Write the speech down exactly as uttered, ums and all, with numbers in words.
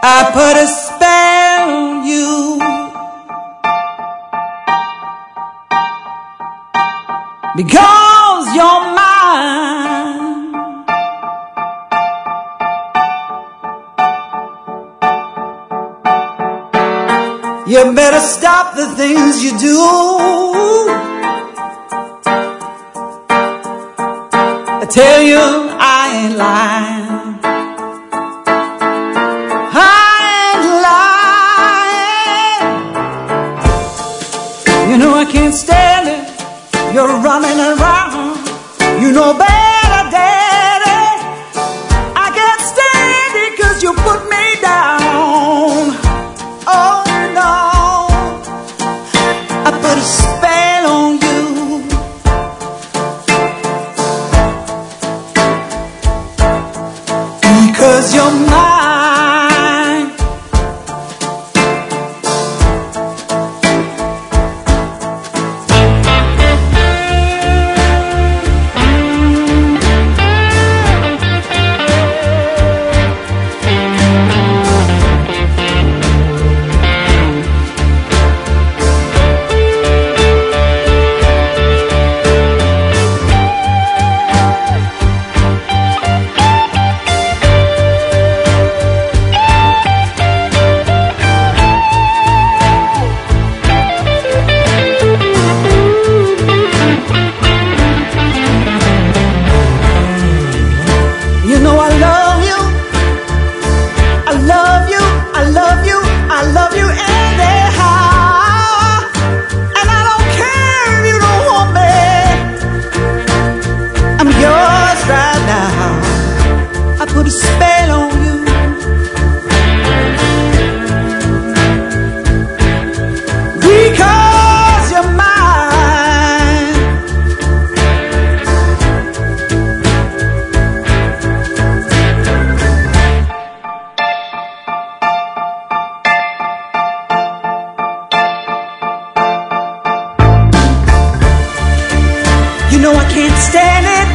I put a spell on you because you're mine. You better stop the things you do. I tell you I ain't lying. I can't stand it, you're running around. You know better, Daddy. I can't stand it cause you put me down. Oh no, I put a spell on you because you're mine. Put a spell on you because you're mine. You know I can't stand it.